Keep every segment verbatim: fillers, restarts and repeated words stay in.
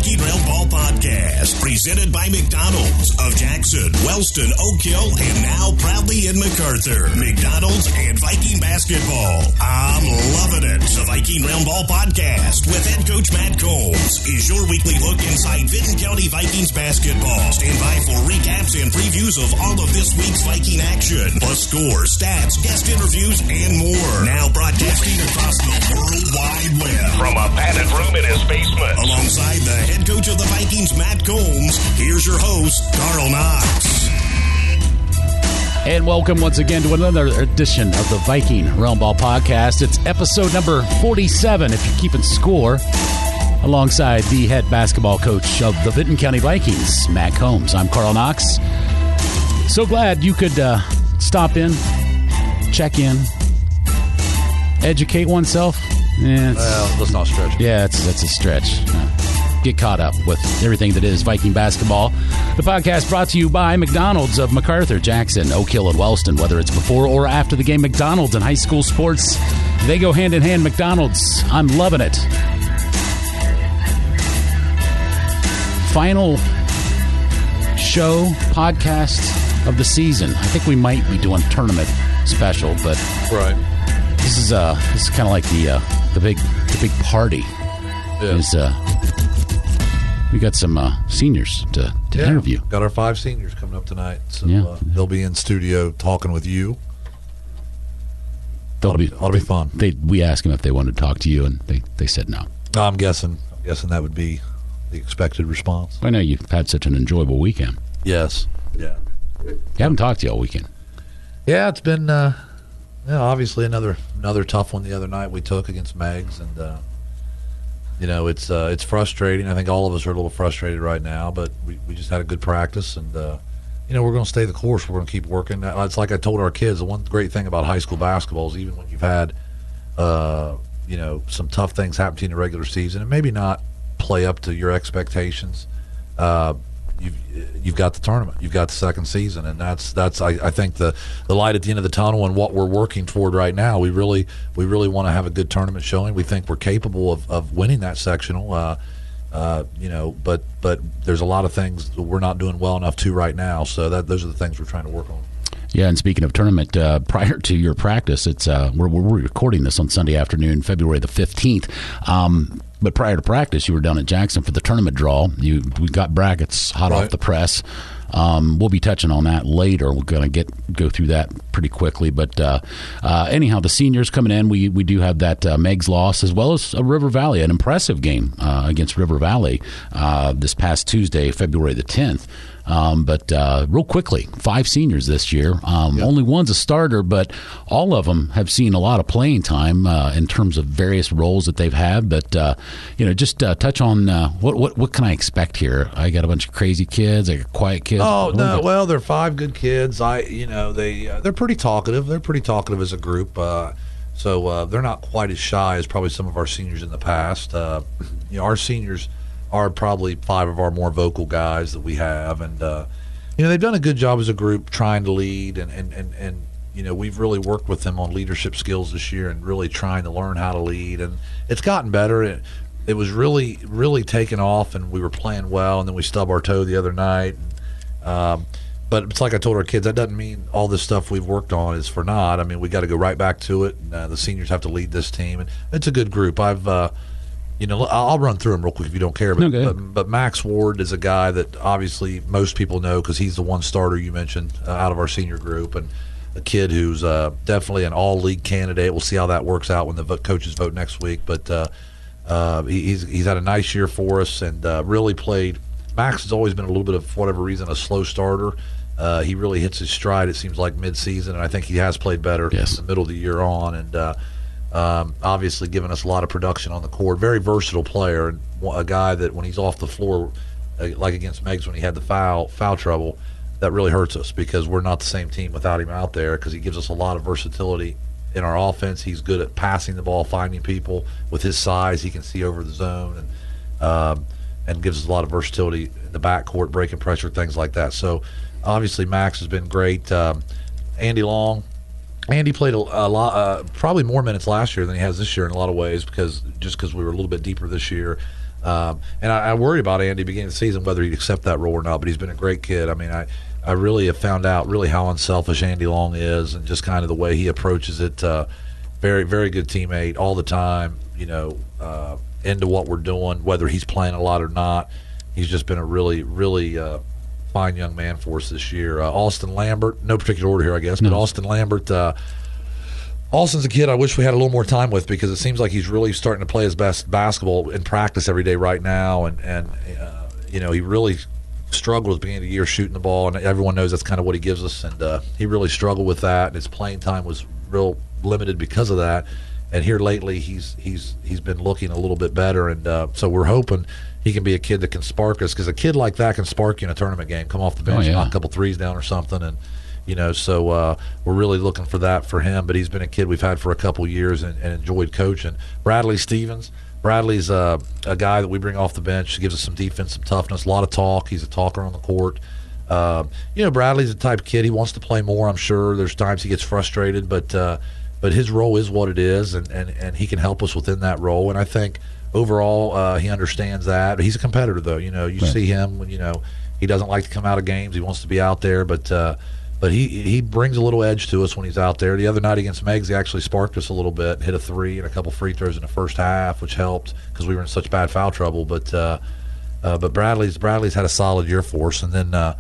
Viking Rail Ball Podcast, presented by McDonald's of Jackson, Wellston, Oak Hill, and now proudly in MacArthur. McDonald's and Viking basketball. I'm loving it. The Viking Rail Ball Podcast with head coach Matt Combs is your weekly look inside Vinton County Vikings basketball. Stand by for recaps and previews of all of this week's Viking action, plus scores, stats, guest interviews, and more. Now broadcasting across the World Wide Web from a padded room in his basement. Alongside the head coach of the Vikings, Matt Combs, here's your host, Carl Knox. And welcome once again to another edition of the Viking Realm Ball Podcast. It's episode number forty-seven, if you're keeping score, alongside the head basketball coach of the Vinton County Vikings, Matt Combs. I'm Carl Knox. So glad you could uh, stop in, check in, educate oneself. Yeah, it's, well, let's not stretch. Yeah, it's, it's a stretch. Uh, get caught up with everything that is Viking basketball. The podcast brought to you by McDonald's of MacArthur, Jackson, Oak Hill, and Wellston. Whether it's before or after the game, McDonald's and high school sports, they go hand in hand. McDonald's, I'm loving it. Final show, podcast of the season. I think we might be doing tournament special, but right. This is uh, this is kind of like the uh, the big the big party. Yeah. Is uh, we got some uh, seniors to, to yeah. interview. Got our five seniors coming up tonight, so Yeah. uh, they'll be in studio talking with you. They'll ought be to be, ought to be fun. They we asked them if they wanted to talk to you, and they, they said no. No, I'm guessing. I'm guessing that would be the expected response. I know you've had such an enjoyable weekend. Yes. Yeah. You haven't talked to you all weekend. Yeah, it's been. Uh, Yeah, obviously another another tough one the other night we took against Megs, and uh, you know it's uh, it's frustrating. I think all of us are a little frustrated right now, but we, we just had a good practice, and uh, you know we're going to stay the course. We're going to keep working. It's like I told our kids. The one great thing about high school basketball is even when you've had uh, you know some tough things happen to you in the regular season, and maybe not play up to your expectations. Uh, You've, you've got the tournament. You've got the second season, and that's that's I, I think the, the light at the end of the tunnel and what we're working toward right now. We really we really want to have a good tournament showing. We think we're capable of, of winning that sectional. Uh, uh, you know, but but there's a lot of things that we're not doing well enough to right now. So that those are the things we're trying to work on. Yeah, and speaking of tournament, uh, prior to your practice, it's uh, we're, we're recording this on Sunday afternoon, February the fifteenth. Um, but prior to practice, you were down at Jackson for the tournament draw. You we got brackets hot Right. off the press. Um, we'll be touching on that later. We're going to get go through that pretty quickly. But uh, uh, anyhow, the seniors coming in, we we do have that uh, Megs loss as well as a River Valley, an impressive game uh, against River Valley uh, this past Tuesday, February the tenth. Um, but uh, real quickly, five seniors this year. Um, Yep. Only one's a starter, but all of them have seen a lot of playing time uh, in terms of various roles that they've had. But uh, you know, just uh, touch on uh, what what what can I expect here? I got a bunch of crazy kids. I got quiet kids. Oh What no! got- Well, they're five good kids. I, you know, they uh, they're pretty talkative. They're pretty talkative as a group. Uh, so uh, they're not quite as shy as probably some of our seniors in the past. Uh, you know, our seniors are probably five of our more vocal guys that we have, and uh, you know they've done a good job as a group trying to lead, and and and and you know we've really worked with them on leadership skills this year, and really trying to learn how to lead, and it's gotten better. It, it was really really taken off, and we were playing well, and then we stubbed our toe the other night. And, um, but it's like I told our kids, that doesn't mean all this stuff we've worked on is for naught. I mean, we got to go right back to it. And, uh, the seniors have to lead this team, and it's a good group. I've uh, You know, I'll run through them real quick if you don't care. But, Okay. but, but Max Ward is a guy that obviously most people know because he's the one starter you mentioned uh, out of our senior group, and a kid who's uh, definitely an all-league candidate. We'll see how that works out when the vote, coaches vote next week. But uh, uh, he, he's he's had a nice year for us and uh, really played. Max has always been a little bit of, for whatever reason, a slow starter. Uh, he really hits his stride, it seems like, mid-season, and I think he has played better Yes. in the middle of the year on. And uh, Um, obviously giving us a lot of production on the court. Very versatile player, and a guy that when he's off the floor, uh, like against Megs when he had the foul foul trouble, that really hurts us because we're not the same team without him out there because he gives us a lot of versatility in our offense. He's good at passing the ball, finding people. With his size, he can see over the zone and um, and gives us a lot of versatility in the backcourt, breaking pressure, things like that. So obviously Max has been great. Um, Andy Long. Andy played a, a lot, uh, probably more minutes last year than he has this year in a lot of ways, because just because we were a little bit deeper this year. Um, and I, I worried about Andy beginning of the season whether he'd accept that role or not. But he's been a great kid. I mean, I I really have found out really how unselfish Andy Long is, and just kind of the way he approaches it. Uh, very very good teammate all the time. You know, uh, into what we're doing, whether he's playing a lot or not. He's just been a really really. Uh, fine young man for us this year. Uh, Austin Lambert, no particular order here, I guess, but no. Austin Lambert. Uh, Austin's a kid I wish we had a little more time with, because it seems like he's really starting to play his best basketball in practice every day right now. And, and uh, you know, he really struggled at the beginning of the year shooting the ball, and everyone knows that's kind of what he gives us. And uh, he really struggled with that, and his playing time was real limited because of that. And here lately, he's he's he's been looking a little bit better, and uh, so we're hoping he can be a kid that can spark us, because a kid like that can spark you in a tournament game. Come off the bench, oh, yeah. knock a couple threes down or something, and you know. So uh, we're really looking for that for him. But he's been a kid we've had for a couple years and, and enjoyed coaching. Bradley Stevens. Bradley's uh, a guy that we bring off the bench. He gives us some defense, some toughness, a lot of talk. He's a talker on the court. Uh, you know, Bradley's the type of kid, he wants to play more, I'm sure. There's times he gets frustrated, but uh, but his role is what it is, and, and, and he can help us within that role. And I think overall, uh, he understands that. He's a competitor, though. You know, you right. see him when, you know, he doesn't like to come out of games. He wants to be out there, but uh, but he he brings a little edge to us when he's out there. The other night against Meigs, he actually sparked us a little bit, hit a three and a couple free throws in the first half, which helped because we were in such bad foul trouble. But uh, uh, but Bradley's Bradley's had a solid year for us, and then. Uh,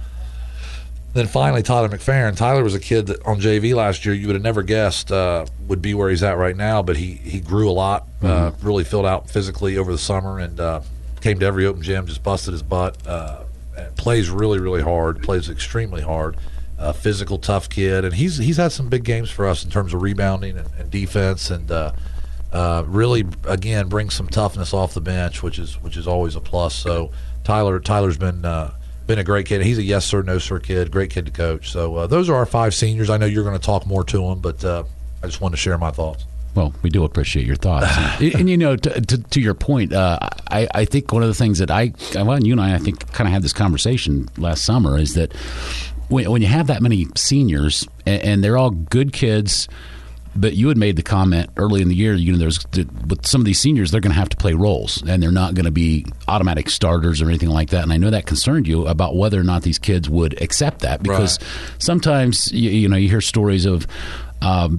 Then finally, Tyler McFerrin. Tyler was a kid that on J V last year you would have never guessed uh, would be where he's at right now, but he, he grew a lot, mm-hmm. uh, really filled out physically over the summer, and uh, came to every open gym, just busted his butt. Uh, plays really, really hard, plays extremely hard. Uh, physical, tough kid, and he's he's had some big games for us in terms of rebounding and, and defense, and uh, uh, really, again, brings some toughness off the bench, which is which is always a plus. So Tyler Tyler's been uh, – been a great kid. He's a yes sir, no sir kid. Great kid to coach. So uh, those are our five seniors. I know you're going to talk more to them, but uh, I just wanted to share my thoughts. Well, we do appreciate your thoughts. and, and, you know, to, to, to your point, uh, I, I think one of the things that I, well, you and I, I think, kind of had this conversation last summer is that when, when you have that many seniors and, and they're all good kids. But you had made the comment early in the year, you know, there's with some of these seniors, they're going to have to play roles, and they're not going to be automatic starters or anything like that. And I know that concerned you about whether or not these kids would accept that, because right. sometimes you, you know you hear stories of um,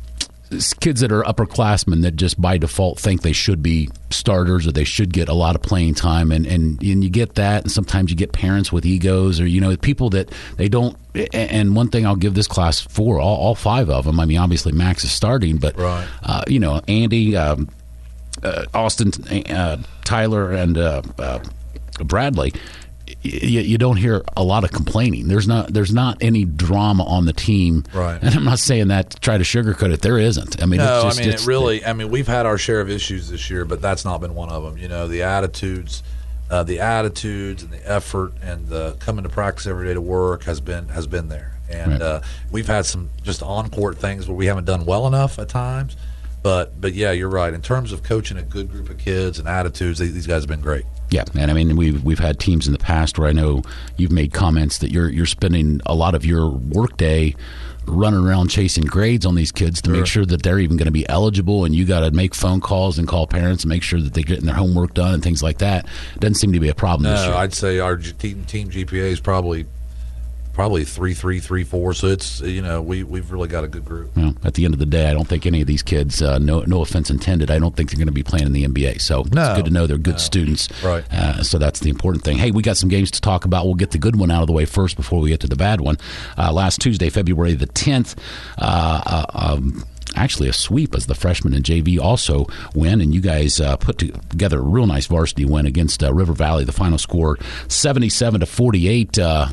kids that are upperclassmen that just by default think they should be starters or they should get a lot of playing time, and, and, and you get that, and sometimes you get parents with egos, or you know people that they don't. And one thing I'll give this class for all, all five of them. I mean, obviously Max is starting, but right. uh, you know Andy, um, uh, Austin, uh, Tyler, and uh, uh, Bradley. You, you don't hear a lot of complaining. There's not there's not any drama on the team, right? And I'm not saying that to try to sugarcoat it. There isn't. I mean, no, it's just, I mean, it's, it really. I mean, we've had our share of issues this year, but that's not been one of them. You know, the attitudes, uh, the attitudes, and the effort, and the coming to practice every day to work has been has been there. And right. uh, we've had some just on court things where we haven't done well enough at times. But but yeah, you're right. In terms of coaching a good group of kids and attitudes, these guys have been great. Yeah, and I mean we've we've had teams in the past where I know you've made comments that you're you're spending a lot of your workday running around chasing grades on these kids to sure. make sure that they're even going to be eligible, and you got to make phone calls and call parents and make sure that they're getting their homework done and things like that. It doesn't seem to be a problem no, this year. I'd say our team team G P A is probably. Probably three, three, three, four. So it's you know we we've really got a good group. Well, at the end of the day, I don't think any of these kids, uh, no no offense intended, I don't think they're going to be playing in the N B A. So no, it's good to know they're good no. students. Right. Uh, so that's the important thing. Hey, we got some games to talk about. We'll get the good one out of the way first before we get to the bad one. Uh, last Tuesday, February the tenth. Uh, uh, um, Actually, a sweep as the freshmen and J V also win, and you guys uh, put together a real nice varsity win against uh, River Valley. The final score seventy-seven to forty-eight. Uh,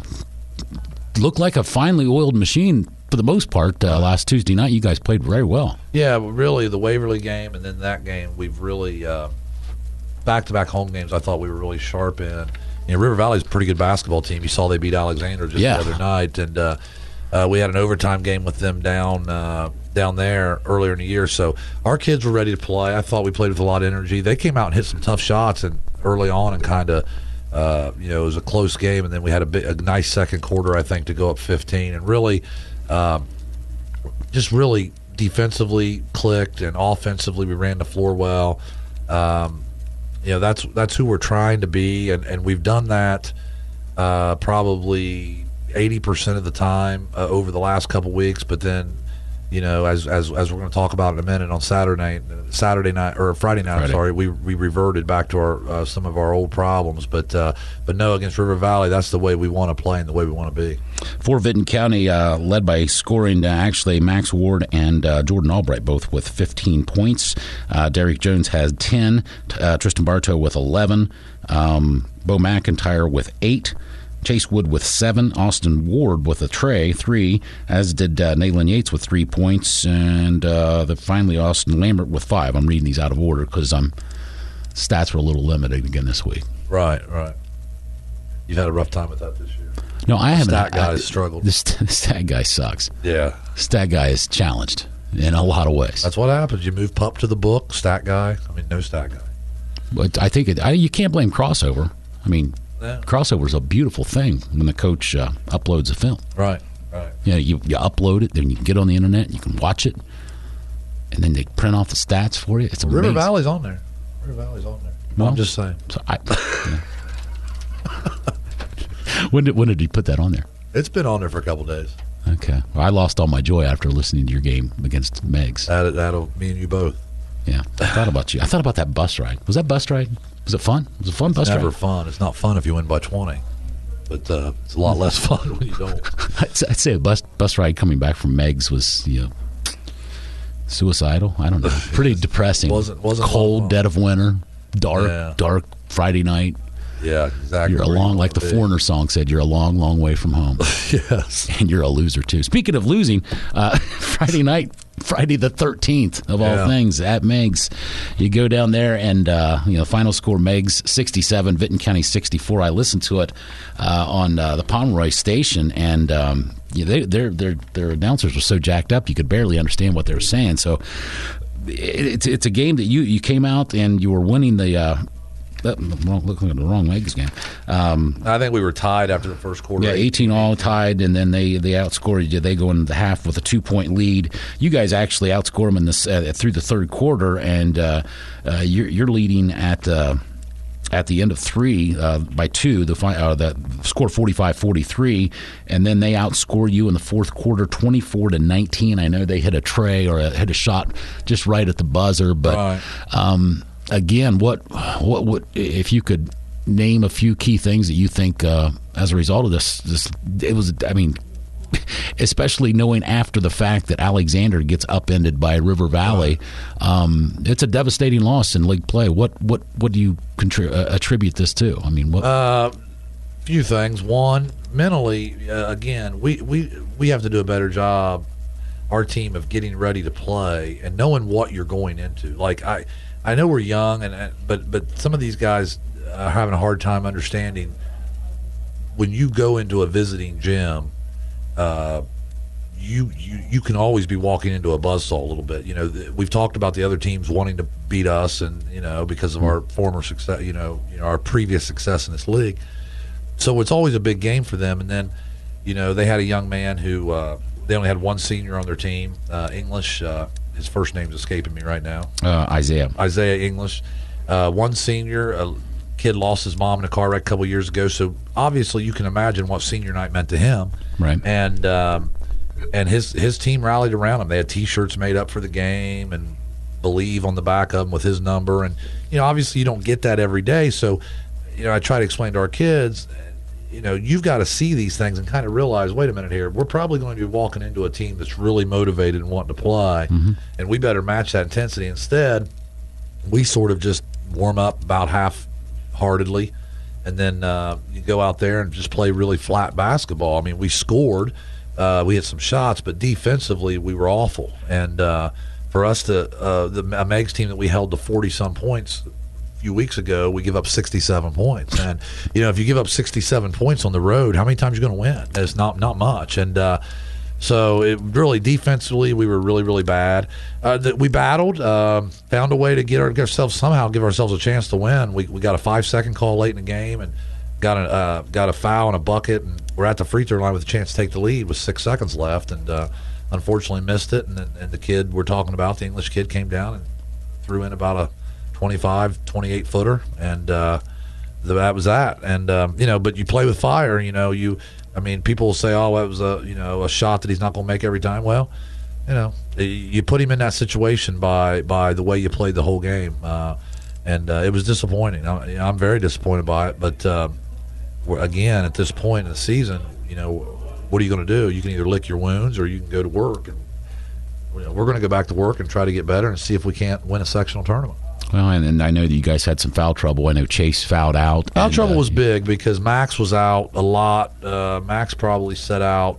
Looked like a finely oiled machine for the most part uh, last Tuesday night. You guys played very well. Yeah, really, the Waverly game and then that game, we've really uh, back-to-back home games. I thought we were really sharp in. You know, River Valley's a pretty good basketball team. You saw they beat Alexander just yeah. the other night, and uh, uh, we had an overtime game with them down uh, down there earlier in the year. So our kids were ready to play. I thought we played with a lot of energy. They came out and hit some tough shots and early on and kind of. Uh, you know, it was a close game, and then we had a, bit, a nice second quarter, I think, to go up fifteen, and really, um, just really defensively clicked, and offensively we ran the floor well. Um, You know, that's that's who we're trying to be, and, and we've done that uh, probably eighty percent of the time uh, over the last couple weeks. But then, you know, as as as we're going to talk about in a minute, on Saturday night, Saturday night or Friday night, Friday. sorry, we we reverted back to our uh, some of our old problems. But uh, but no, against River Valley, that's the way we want to play and the way we want to be. For Vinton County, uh, led by scoring uh, actually Max Ward and uh, Jordan Albright, both with fifteen points. Uh, Derek Jones has ten. Uh, Tristan Bartow with eleven. Um, Bo McIntyre with eight. Chase Wood with seven. Austin Ward with a tray, three, as did uh, Nayland Yates with three points. And uh, the, finally Austin Lambert with five. I'm reading these out of order because um, stats were a little limited again this week. Right, right. You've had a rough time with that this year. No, I haven't. Stat guy I, has struggled. The st- stat guy sucks. Yeah. Stat guy is challenged in a lot of ways. That's what happens. You move pup to the book, stat guy. I mean, no stat guy. But I think it, I, you can't blame crossover. I mean, Yeah. crossover is a beautiful thing when the coach uh, uploads a film. Right, right. You know, you, you upload it, then you can get on the internet, you can watch it, and then they print off the stats for you. It's amazing. River Valley's on there. River Valley's on there. Well, I'm just saying. So I, yeah. when did when did he put that on there? It's been on there for a couple days. Okay. Well, I lost all my joy after listening to your game against Megs. That, that'll me and you both. Yeah. I thought about you. I thought about that bus ride. Was that bus ride? Was it fun? Was it a fun bus Never ride? fun. It's not fun if you win by twenty, but uh, it's a lot less fun when you don't. I'd, I'd say a bus bus ride coming back from Megs was, you know, suicidal. I don't know. Pretty depressing. Wasn't- wasn't a lot of cold, fun. dead of winter, dark, Yeah. dark Friday night. Yeah, exactly. You're a where you long, like want the to be. Foreigner song said, you're a long, long way from home. Yes. And you're a loser, too. Speaking of losing, uh, Friday night, Friday the thirteenth, of all Yeah. things, at Megs. You go down there and, uh, you know, final score, Megs sixty-seven, Vinton County sixty-four. I listened to it uh, on uh, the Pomeroy station, and um, you know, they, their, their, their announcers were so jacked up you could barely understand what they were saying. So it, it's, it's a game that you, you came out and you were winning the uh, – wrong, looking at the wrong Megs game. Um, I think we were tied after the first quarter. yeah, eighteen all tied, and then they, they outscored you. They go into the half with a two-point lead. You guys actually outscore them in this, uh, through the third quarter, and uh, uh, you're, you're leading at uh, at the end of three uh, by two. The fi- uh, that score forty-five forty-three, and then they outscore you in the fourth quarter twenty-four to nineteen. I know they hit a tray or a, hit a shot just right at the buzzer, but Right. um, again, what what what if you could name a few key things that you think uh, as a result of this, this it was, I mean, especially knowing after the fact that Alexander gets upended by River Valley, um, it's a devastating loss in league play. What what what do you contri- uh, attribute this to? I mean, what? Uh, few things. One, mentally, uh, again, we, we we have to do a better job, our team, of getting ready to play and knowing what you're going into. Like I, I know we're young, and, and but but some of these guys are having a hard time understanding when you go into a visiting gym. Uh, you, you you can always be walking into a buzzsaw a little bit. You know, th- we've talked about the other teams wanting to beat us, and you know, because of our former success, you know, you know, our previous success in this league. So it's always a big game for them. And then, you know, they had a young man who uh, they only had one senior on their team, uh, English. Uh, his first name's escaping me right now. Uh, Isaiah. Isaiah English. Uh, one senior, a kid lost his mom in a car wreck a couple years ago. So obviously you can imagine what senior night meant to him. Right. And um, and his his team rallied around him. They had T-shirts made up for the game and Believe on the back of them with his number. And, you know, obviously you don't get that every day. So, you know, I try to explain to our kids, you know, you've got to see these things and kind of realize, wait a minute here, we're probably going to be walking into a team that's really motivated and wanting to play, mm-hmm. and we better match that intensity. Instead, we sort of just warm up about half-heartedly, and then uh, you go out there and just play really flat basketball. I mean, we scored, uh, we hit some shots, but defensively we were awful. And uh, for us to, uh, the a Megs team that we held to forty-some points few weeks ago, we give up sixty-seven points. And you know, if you give up sixty-seven points on the road, how many times are you going to win? It's not not much. And uh, so it really, defensively, we were really really bad. Uh, that we battled, um, found a way to get our, ourselves somehow give ourselves a chance to win. We we got a five second call late in the game and got a uh, got a foul and a bucket, and we're at the free throw line with a chance to take the lead with six seconds left, and uh, unfortunately missed it. And, and the kid we're talking about, the English kid, came down and threw in about a twenty-five, twenty-eight footer, and uh, that was that. And um, you know, but you play with fire. You know, you. I mean, people will say, "Oh, that was a you know a shot that he's not going to make every time." Well, you know, you put him in that situation by by the way you played the whole game, uh, and uh, it was disappointing. I, I'm very disappointed by it. But uh, we're, again, at this point in the season, you know, what are you going to do? You can either lick your wounds or you can go to work. And you know, we're going to go back to work and try to get better and see if we can't win a sectional tournament. Well, and, and I know that you guys had some foul trouble. I know Chase fouled out. Foul and, trouble uh, was big because Max was out a lot. Uh, Max probably set out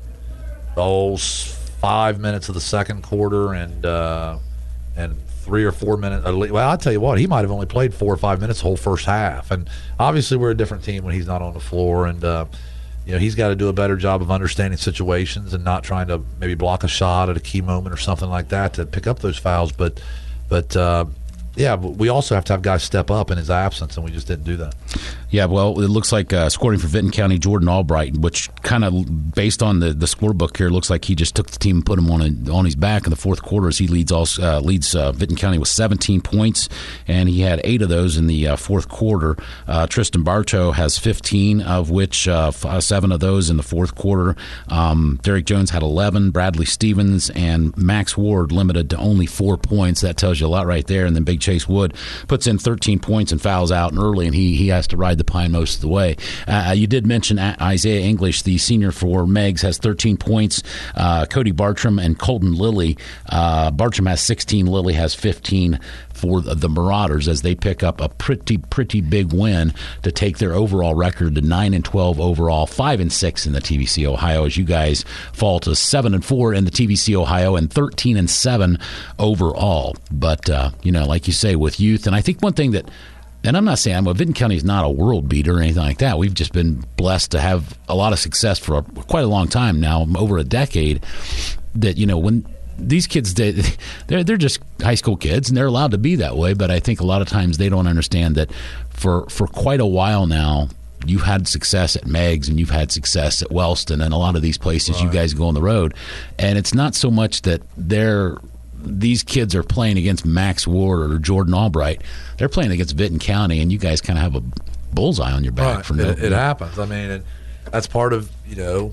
oh five minutes of the second quarter and uh, and three or four minutes. Well, I'll tell you what, he might have only played four or five minutes the whole first half. And obviously, we're a different team when he's not on the floor. And uh, you know, he's got to do a better job of understanding situations and not trying to maybe block a shot at a key moment or something like that to pick up those fouls. But but. Uh, Yeah, but we also have to have guys step up in his absence, and we just didn't do that. Yeah, well, it looks like uh, scoring for Vinton County, Jordan Albright, which kind of, based on the, the scorebook here, looks like he just took the team and put him on a, on his back in the fourth quarter as he leads all, uh, leads uh, Vinton County with seventeen points, and he had eight of those in the uh, fourth quarter. Uh, Tristan Bartow has fifteen, of which uh, f- uh, seven of those in the fourth quarter. Um, Derek Jones had eleven, Bradley Stevens and Max Ward limited to only four points. That tells you a lot right there, and then Big Chase Wood puts in thirteen points and fouls out and early, and he, he has to ride the pine most of the way. Uh, you did mention Isaiah English, the senior for Meigs, has thirteen points. Uh, Cody Bartram and Colton Lilly. Uh, Bartram has sixteen. Lilly has fifteen for the Marauders as they pick up a pretty, pretty big win to take their overall record to nine and twelve overall, five and six in the T V C Ohio, as you guys fall to seven and four in the T V C Ohio and thirteen and seven overall. But uh, you know, like you say, with youth, and I think one thing that, and I'm not saying well, Vinton County is not a world beater or anything like that. We've just been blessed to have a lot of success for a, quite a long time now, over a decade. That you know when. These kids, they, they're they're just high school kids, and they're allowed to be that way. But I think a lot of times they don't understand that for for quite a while now, you've had success at Meigs and you've had success at Wellston and a lot of these places. Right. You guys go on the road, and it's not so much that they're these kids are playing against Max Ward or Jordan Albright. They're playing against Vinton County, and you guys kind of have a bullseye on your back. Right. For no, it, it happens. I mean, it, that's part of you know.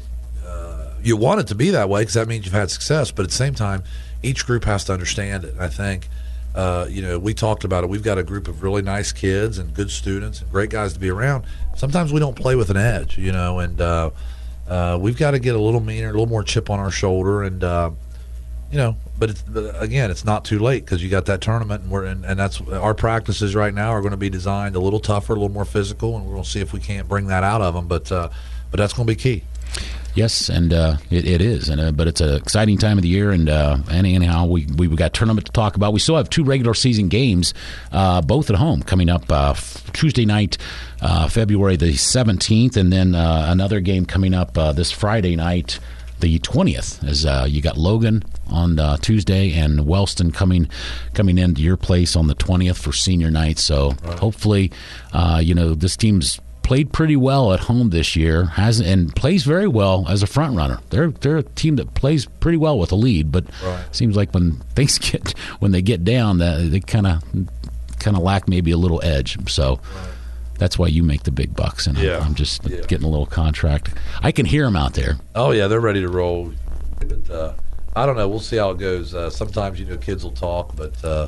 You want it to be that way because that means you've had success. But at the same time, each group has to understand it. I think, uh, you know, we talked about it. We've got a group of really nice kids and good students and great guys to be around. Sometimes we don't play with an edge, you know, and uh, uh, we've got to get a little meaner, a little more chip on our shoulder. And, uh, you know, but, it's, but again, it's not too late because you got that tournament. And, we're in, and that's our practices right now are going to be designed a little tougher, a little more physical, and we're going to see if we can't bring that out of them. But, uh, but that's going to be key. Yes, and uh, it, it is, and uh, but it's an exciting time of the year, and uh, anyhow, we we got tournament to talk about. We still have two regular season games, uh, both at home, coming up uh, Tuesday night, uh, February the seventeenth, and then uh, another game coming up uh, this Friday night, the twentieth, as uh, you got Logan on uh, Tuesday and Wellston coming coming into your place on the twentieth for senior night. So right. hopefully, uh, you know, this team's played pretty well at home this year, has and plays very well as a front runner. They're they're a team that plays pretty well with a lead, but right. seems like when things get when they get down, that they kind of kind of lack maybe a little edge. So right. that's why you make the big bucks, and yeah. I'm, I'm just yeah. getting a little contract. I can hear them out there. Oh yeah, they're ready to roll. But uh, I don't know. We'll see how it goes. Uh, sometimes you know kids will talk, but uh,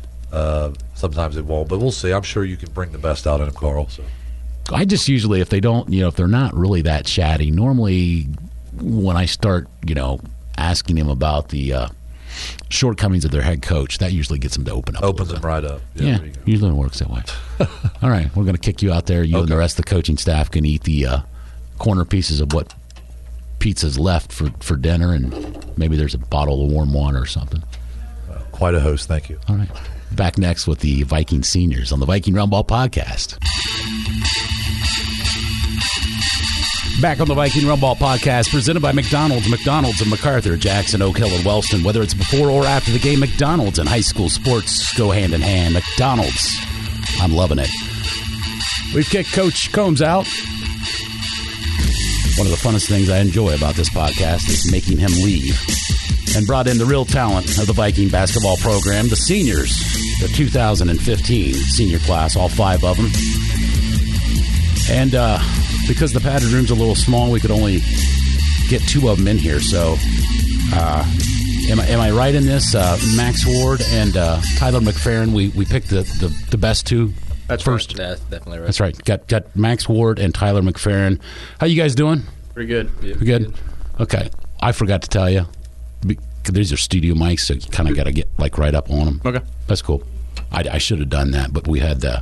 uh, sometimes they won't. But we'll see. I'm sure you can bring the best out in them, Carl. So. I just usually, if they don't, you know, if they're not really that chatty, normally when I start, you know, asking them about the uh, shortcomings of their head coach, that usually gets them to open up. Opens them right up. Yeah, yeah usually it works that way. All right, we're going to kick you out there. You okay. and the rest of the coaching staff can eat the uh, corner pieces of what pizza's left for, for dinner, and maybe there's a bottle of warm water or something. Uh, quite a host. Thank you. All right. Back next with the Viking seniors on the Viking Roundball Podcast. Back on the Viking Rumball Podcast, presented by McDonald's. McDonald's in MacArthur, Jackson, Oak Hill, and Wellston. Whether it's before or after the game, McDonald's and high school sports go hand in hand. McDonald's. I'm loving it. We've kicked Coach Combs out. One of the funnest things I enjoy about this podcast is making him leave. And brought in the real talent of the Viking basketball program, the seniors. the two thousand fifteen senior class, all five of them. And uh, because the padded room's a little small, we could only get two of them in here. So, uh, am I am I right in this? Uh, Max Ward and uh, Tyler McFerrin, we, we picked the, the, the best two That's first. Right. That's definitely right. That's right. Got got Max Ward and Tyler McFerrin. How you guys doing? Pretty good. Yeah, Pretty good? good? Okay. I forgot to tell you. These are studio mics, so you kind of got to get like right up on them. Okay. That's cool. I, I should have done that, but we had uh,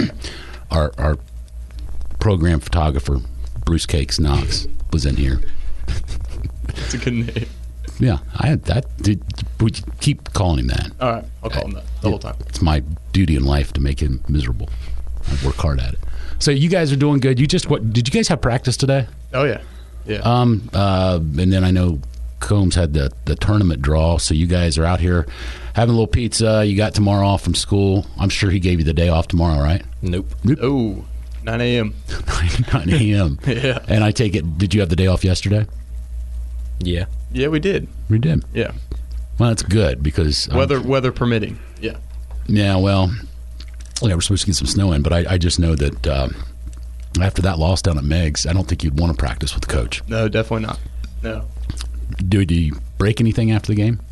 our our program photographer, Bruce Cakes Knox, was in here. That's a good name. Yeah, I had that. Did, we keep calling him that. All right, I'll call him that the it, whole time. It's my duty in life to make him miserable. I work hard at it. So you guys are doing good. You just what? Did you guys have practice today? Oh yeah, yeah. Um. Uh. And then I know Combs had the the tournament draw, so you guys are out here having a little pizza. You got tomorrow off from school. I'm sure he gave you the day off tomorrow, right? Nope. Nope. Oh, nine a.m. nine a.m. Yeah. And I take it, did you have the day off yesterday? Yeah. Yeah, we did. We did. Yeah. Well, that's good because weather um, weather permitting. Yeah. Yeah. Well, yeah, we're supposed to get some snow in, but I, I just know that uh, after that loss down at Meg's, I don't think you'd want to practice with the coach. No, definitely not. No. Did he break anything after the game?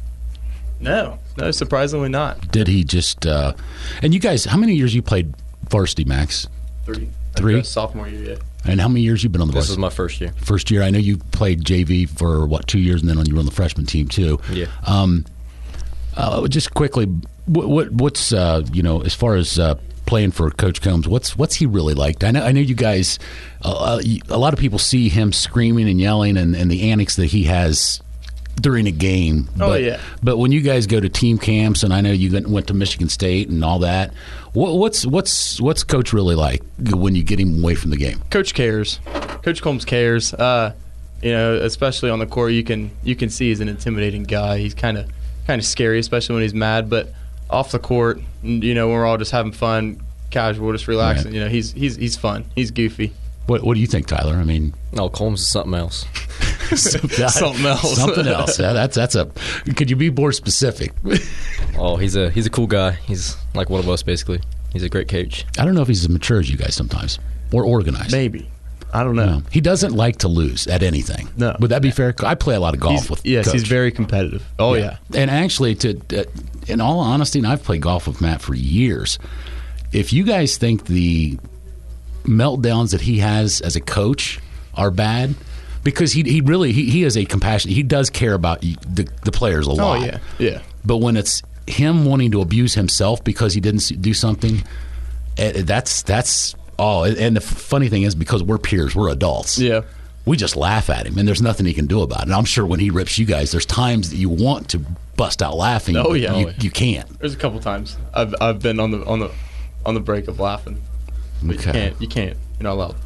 No. No, surprisingly not. Did he just? Uh, and you guys, how many years you played varsity, Max? Three. Three. Sophomore year, yeah. And how many years you been on the varsity? This was my first year. First year. I know you played J V for what two years, and then you were on the freshman team too. Yeah. Um, uh, just quickly, what, what what's uh, you know as far as uh, playing for Coach Combs, what's what's he really like? I know I know you guys. Uh, a lot of people see him screaming and yelling, and, and the antics that he has during a game. Oh but, yeah. But when you guys go to team camps, and I know you went to Michigan State and all that, what, what's what's what's Coach really like when you get him away from the game? Coach cares. Coach Combs cares. Uh, you know, especially on the court, you can you can see he's an intimidating guy. He's kind of kind of scary, especially when he's mad. But off the court, you know, when we're all just having fun, casual, just relaxing. Right. You know, he's he's he's fun. He's goofy. What What do you think, Tyler? I mean, no, Combs is something else. something else. Something else. Yeah, that's that's a. Could you be more specific? Oh, he's a he's a cool guy. He's like one of us, basically. He's a great coach. I don't know if he's as mature as you guys sometimes, or organized. Maybe. I don't know. No. He doesn't like to lose at anything. No. Would that be fair? I play a lot of golf he's, with Yes, Coach. he's very competitive. Oh, yeah. yeah. And actually, to uh, in all honesty, and I've played golf with Matt for years, if you guys think the meltdowns that he has as a coach are bad, because he he really, he, he is a compassionate, he does care about the, the players a lot. Oh, yeah, yeah. But when it's him wanting to abuse himself because he didn't do something, that's that's... Oh, and the funny thing is, because we're peers, we're adults. Yeah. We just laugh at him, and there's nothing he can do about it. And I'm sure when he rips you guys, there's times that you want to bust out laughing. Oh yeah, you, you can't. There's a couple times I've I've been on the on the on the break of laughing. But Okay. You can't. You can't. You're not allowed.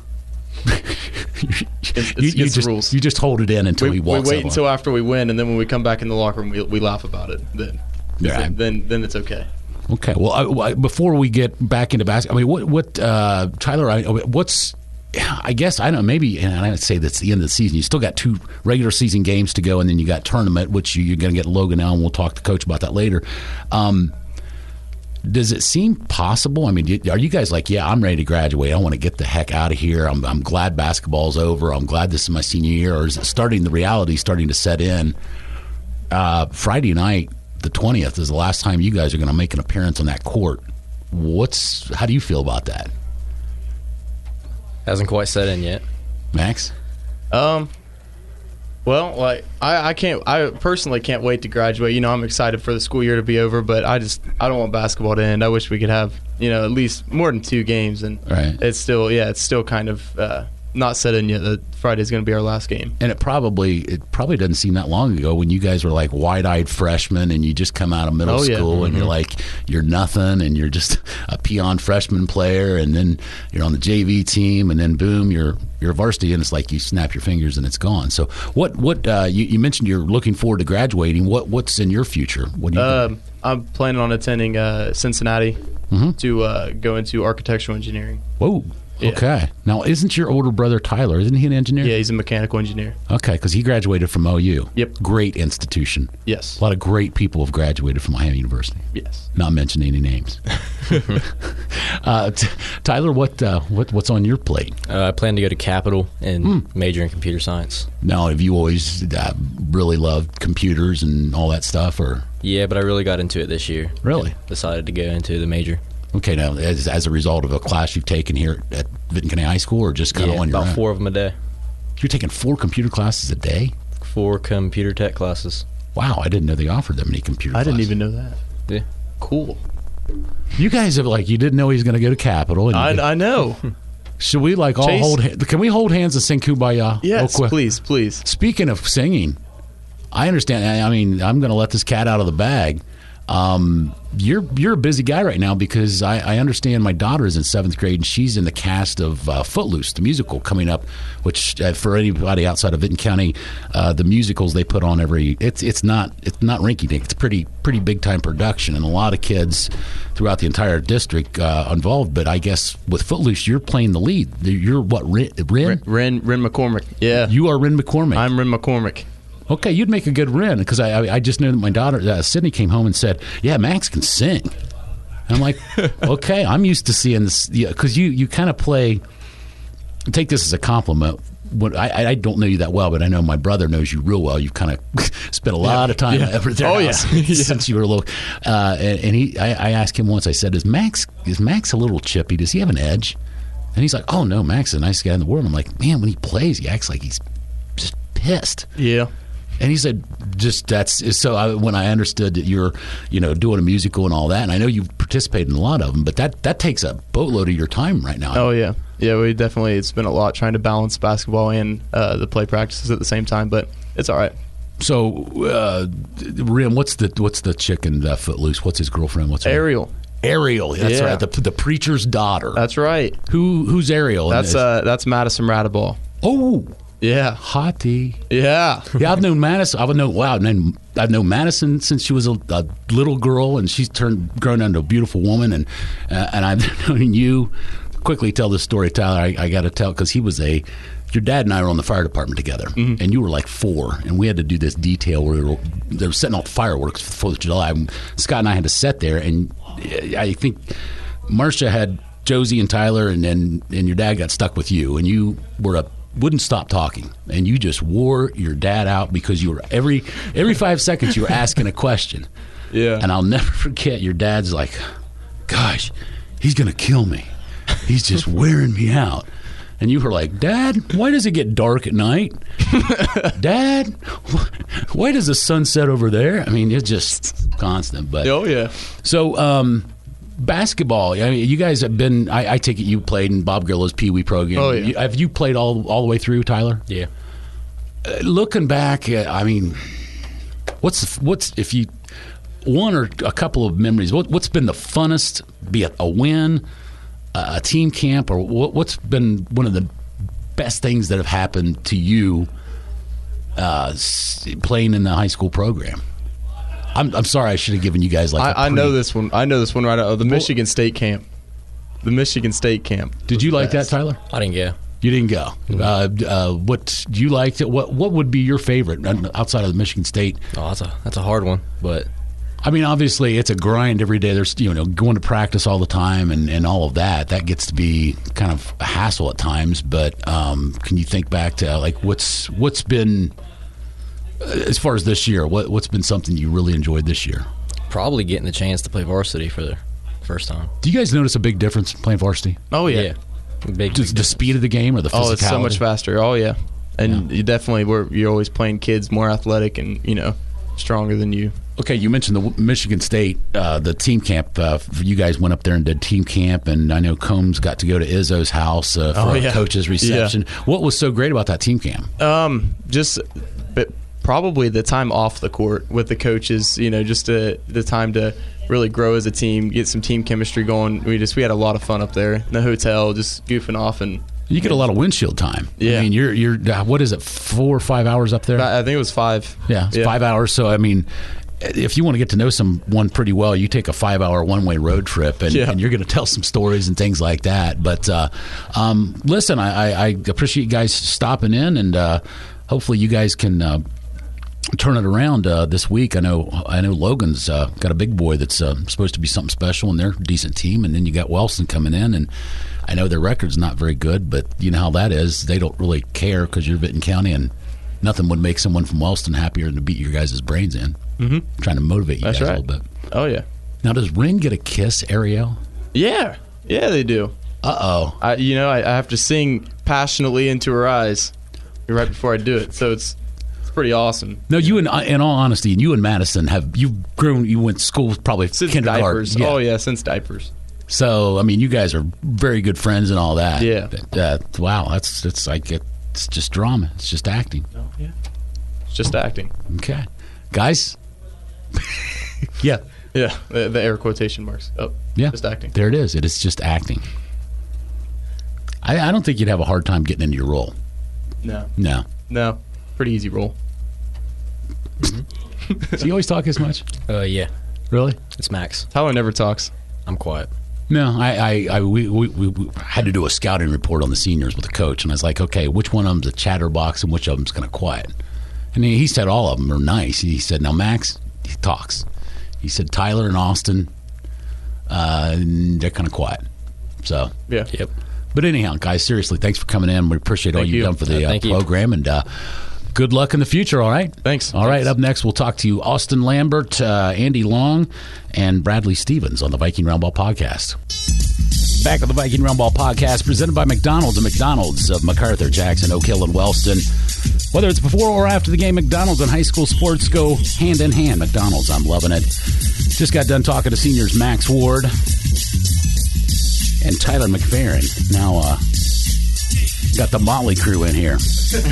you, it's you, you the just, rules. You just hold it in until we, he walks. We wait out until on. after we win, and then when we come back in the locker room, we we laugh about it. Then, Yeah. then then it's okay. Okay. Well, I, I, before we get back into basketball, I mean, what, what, uh, Tyler? I, what's, I guess I don't know. Maybe, and I would say that's the end of the season. You still got two regular season games to go, and then you got tournament, which you, you're going to get Logan now, and we'll talk to Coach about that later. Um, does it seem possible? I mean, are you guys like, yeah, I'm ready to graduate. I want to get the heck out of here. I'm, I'm glad basketball's over. I'm glad this is my senior year. Or is it starting? The reality starting to set in? Uh, Friday night. The twentieth is the last time you guys are going to make an appearance on that court. What's how do you feel about that? Hasn't quite set in yet. Max? Um. Well, like I, I can't. I personally can't wait to graduate. You know, I'm excited for the school year to be over, but I just I don't want basketball to end. I wish we could have you know at least more than two games, and right. it's still yeah, it's still kind of uh, not set in yet that Friday's going to be our last game. And it probably it probably doesn't seem that long ago when you guys were like wide-eyed freshmen and you just come out of middle oh, yeah. school mm-hmm. and you're like you're nothing and you're just a peon freshman player and then you're on the J V team and then boom you're you're varsity and it's like you snap your fingers and it's gone. So what what uh, you, you mentioned you're looking forward to graduating. What what's in your future? What do you um, I'm planning on attending uh, Cincinnati Mhm. to uh, go into architectural engineering. Whoa. Yeah. Okay. Now, isn't your older brother Tyler? Isn't he an engineer? Yeah, he's a mechanical engineer. Okay, because he graduated from O U. Yep. Great institution. Yes. A lot of great people have graduated from Miami University. Yes. Not mentioning any names. uh, t- Tyler, what uh, what what's on your plate? Uh, I plan to go to Capital and major in computer science. Now, have you always uh, really loved computers and all that stuff, or Yeah, but I really got into it this year. Really? And decided to go into the major. okay? Now, as, as a result of a class you've taken here at Vinton County High School, or just kind of Yeah, on your about own? four of them a day. You're taking four computer classes a day. Four computer tech classes. Wow, I didn't know they offered that many computer. I didn't classes. even know that. Yeah. Cool. You guys have like you didn't know he was going to go to Capital. And you did- I, I know. Should we like all Chase- hold? ha- Can we hold hands and sing Kumbaya? Yes, real quick? please, please. Speaking of singing, I understand. I I mean, I'm going to let this cat out of the bag. Um, you're you're a busy guy right now because I, I understand my daughter is in seventh grade and she's in the cast of uh, Footloose, the musical coming up. Which uh, for anybody outside of Vinton County, uh, the musicals they put on every it's it's not it's not rinky dink. It's a pretty pretty big time production and a lot of kids throughout the entire district uh, involved. But I guess with Footloose, you're playing the lead. You're what Ren? Ren? Ren, Ren McCormick. Yeah. You are Ren McCormick. I'm Ren McCormick. Okay, you'd make a good Ren because I, I I just know that my daughter uh, Sydney came home and said, "Yeah, Max can sing." And I'm like, okay, I'm used to seeing this because you you kind of play. Take this as a compliment. What I I don't know you that well, but I know my brother knows you real well. You've kind of spent a lot of time Yeah. over there Oh, yeah. since, since you were little. Uh, and, and he, I, I asked him once. I said, "Is Max is Max a little chippy? Does he have an edge?" And he's like, "Oh no, Max is the nicest guy in the world." I'm like, "Man, when he plays, he acts like he's just pissed." Yeah. And he said, "Just that's so." I, when I understood that you're, you know, doing a musical and all that, and I know you've participated in a lot of them, but that that takes a boatload of your time right now. Oh, yeah. Yeah, we definitely, it's been a lot trying to balance basketball and uh, the play practices at the same time, but it's all right. So, uh, Rim, what's the what's the chick in uh, Footloose? What's his girlfriend? What's her name? Ariel. Ariel. That's Yeah. right. The the preacher's daughter. That's right. Who who's Ariel? That's uh, that's Madison Radaball. oh, Yeah. hottie. Yeah. Yeah, I've known Madison. I've known wow. I've known, I've known Madison since she was a, a little girl, and she's turned grown into a beautiful woman. And uh, and I've known you. Quickly tell this story, Tyler. I, I got to tell because he was a. Your dad and I were on the fire department together, Mm-hmm. and you were like four, and we had to do this detail where we were, they were setting off fireworks for the Fourth of July. And Scott and I had to sit there, and I think Marcia had Josie and Tyler, and then and your dad got stuck with you, and you were a wouldn't stop talking, and you just wore your dad out because you were every every five seconds you were asking a question. Yeah. And I'll never forget your dad's like, "Gosh, he's gonna kill me. He's just wearing me out." And you were like, "Dad, why does it get dark at night? Dad, wh- why does the sun set over there?" I mean, it's just constant. But Oh, yeah. so, um, basketball. I mean, you guys have been. I, I take it you played in Bob Grillo's Pee Wee program. Oh, yeah. You- have you played all all the way through, Tyler? Yeah. Uh, looking back, uh, I mean, what's what's if you one or a couple of memories? What, what's been the funnest? Be it a win, a team camp, or what, what's been one of the best things that have happened to you uh, s- playing in the high school program? I'm, I'm sorry, I should have given you guys like. a I, I know pre- this one. I know this one right out of the Michigan State camp. The Michigan State camp. Did you like that, Best. Tyler? I didn't go. You didn't go. Uh, uh, what do you liked it? What What would be your favorite uh, outside of the Michigan State? Oh, that's a that's a hard one, but I mean, obviously, it's a grind every day. There's, you know, going to practice all the time and, and all of that. That gets to be kind of a hassle at times. But um, can you think back to like what's what's been uh, as far as this year? What what's been something you really enjoyed this year? probably getting the chance to play varsity for the first time. Do you guys notice a big difference playing varsity? Oh, yeah. Yeah. Big, Just the speed of the game or the physicality? Oh, it's so much faster. Oh, yeah. And you definitely, were, you're always playing kids more athletic and, you know, stronger than you. Okay, you mentioned the Michigan State, uh, the team camp. Uh, you guys went up there and did team camp, and I know Combs got to go to Izzo's house uh, for Oh, a yeah. coach's reception. Yeah. What was so great about that team camp? Um, just but probably the time off the court with the coaches, you know, just uh the time to really grow as a team, get some team chemistry going. We just we had a lot of fun up there in the hotel, just goofing off, and You get a lot of windshield time. Yeah. I mean, you're you're uh, what is it, four or five hours up there? I think it was five. yeah, it's five hours. So I mean, if you want to get to know someone pretty well, you take a five-hour one-way road trip, and, Yeah. and you're going to tell some stories and things like that. But uh, um, listen, I, I, I appreciate you guys stopping in, and uh, hopefully you guys can uh, turn it around uh, this week. I know I know Logan's uh, got a big boy that's uh, supposed to be something special, and they're a decent team. And then you got Wellston coming in, and I know their record's not very good, but you know how that is. They don't really care because you're Vinton County, and nothing would make someone from Wellston happier than to beat your guys' brains in. Mm-hmm. Trying to motivate you That's guys right. a little bit. Oh yeah, Now, does Ren get a kiss, Ariel? yeah, yeah. They do. Uh-oh. I, you know, I, I have to sing passionately into her eyes right before I do it, so it's it's pretty awesome. No, you and in all honesty, you and Madison have you've grown. You went to school probably Since kindergarten. diapers. Yeah. Oh yeah, since diapers. So I mean, you guys are very good friends and all that. Yeah. But, uh, wow, that's it's like it's just drama. It's just acting. Oh yeah. It's just acting. Okay, guys. yeah, Yeah, the, the air quotation marks. Oh, yeah. just acting. There it is. It is just acting. I, I don't think you'd have a hard time getting into your role. No, No. no, pretty easy role. Does he always talk as much? Uh, yeah, Really? it's Max. Tyler never talks. I'm quiet. No, I, I, I we, we, we we had to do a scouting report on the seniors with the coach, and I was like, okay, which one of them's a chatterbox and which of them's kind of quiet? And he, he said all of them are nice. He said, now Max, he talks. He said Tyler and Austin, uh, they're kind of quiet. So, Yeah. Yep. but anyhow, guys, seriously, thanks for coming in. We appreciate all Thank you've you. done for the Uh, uh, thank you. program, and uh, good luck in the future. All right. Thanks. All right. Thanks. Up next, we'll talk to you, Austin Lambert, uh, Andy Long, and Bradley Stevens on the Viking Roundball Podcast. Back on the Viking Roundball Podcast, presented by McDonald's and McDonald's of MacArthur, Jackson, Oak Hill, and Wellston. Whether it's before or after the game, McDonald's and high school sports go hand in hand. McDonald's, I'm loving it. Just got done talking to seniors Max Ward and Tyler McFerrin. Now, uh, got the Motley crew in here.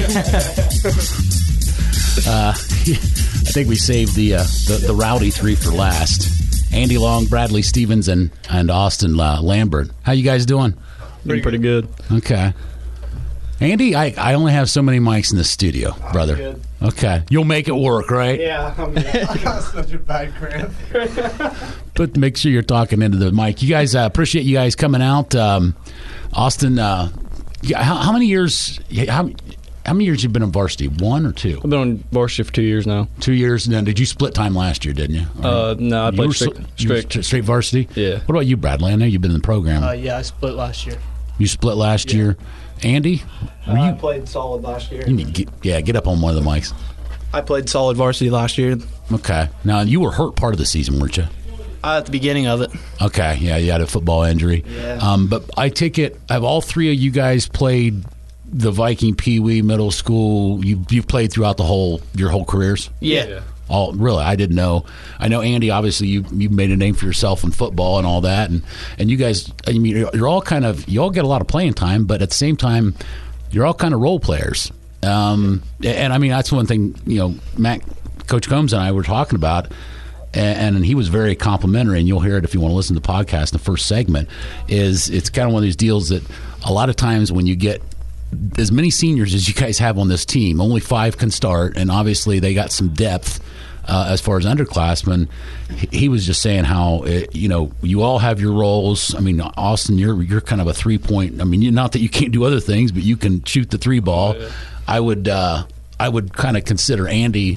uh, I think we saved the, uh, the the rowdy three for last. Andy Long, Bradley Stevens, and and Austin uh, Lambert. How you guys doing? Pretty, pretty good. Okay. Andy, I, I only have so many mics in the studio, brother. good. Okay. You'll make it work, right? Yeah, I'm good. I got such a bad cramp. But make sure you're talking into the mic. You guys, uh, appreciate you guys coming out. Um, Austin, uh, yeah, how, how many years? How, how many years you been in varsity? One or two? I've been on varsity for two years now. Two years. And then did you split time last year? Didn't you? Uh, no, I You played were strict. sl- you were strict. straight varsity. Yeah. What about you, Bradley? I know you've been in the program. Uh, yeah, I split last year. You split last year. Andy, Uh, were I you? played solid last year. You need to get, yeah, get up on one of the mics. I played solid varsity last year. Okay. Now you were hurt part of the season, weren't you? Uh, at the beginning of it. Okay. Yeah, you had a football injury. Yeah. Um, but I take it, have all three of you guys played the Viking Pee Wee middle school? You you've played throughout the whole your whole careers? Yeah. All really, I didn't know. I know Andy. Obviously, you you made a name for yourself in football and all that, and and you guys. I mean, you're, you're all kind of you all get a lot of playing time, but at the same time, you're all kind of role players. Um, and, and I mean, that's one thing. You know, Matt, Coach Combs and I were talking about. And, and he was very complimentary, and you'll hear it if you want to listen to the podcast in the first segment. Is it's kind of one of these deals that a lot of times when you get as many seniors as you guys have on this team, only five can start, and obviously they got some depth uh, as far as underclassmen. He, he was just saying how it, you know you all have your roles. I mean, Austin, you're you're kind of a three point. I mean, you're not that you can't do other things, but you can shoot the three ball. Oh, yeah. I would uh, I would kind of consider Andy,